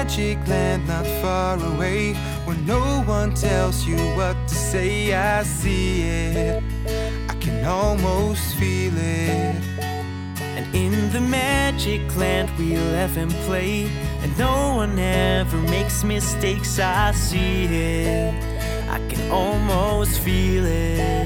magic land not far away, where no one tells you what to say. I see it, I can almost feel it. And in the magic land we laugh and play, and no one ever makes mistakes. I see it, I can almost feel it.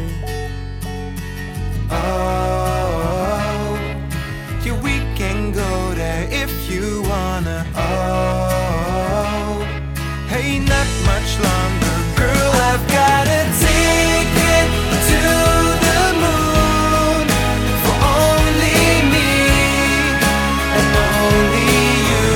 Oh, yeah, we can go there if you wanna. Oh, hey, not much longer, girl, I've got a ticket to the moon for only me and only you.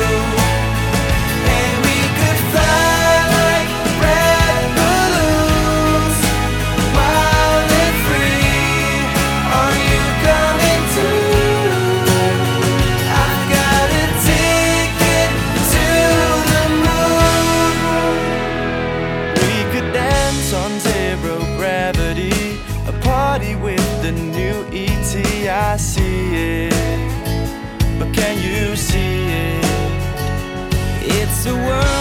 And we could fly like red balloons, wild and free. Are you coming too? I've got a ticket to the moon. We could dance on zero gravity, a party with the new ET. I see it, but can you see it? It's a world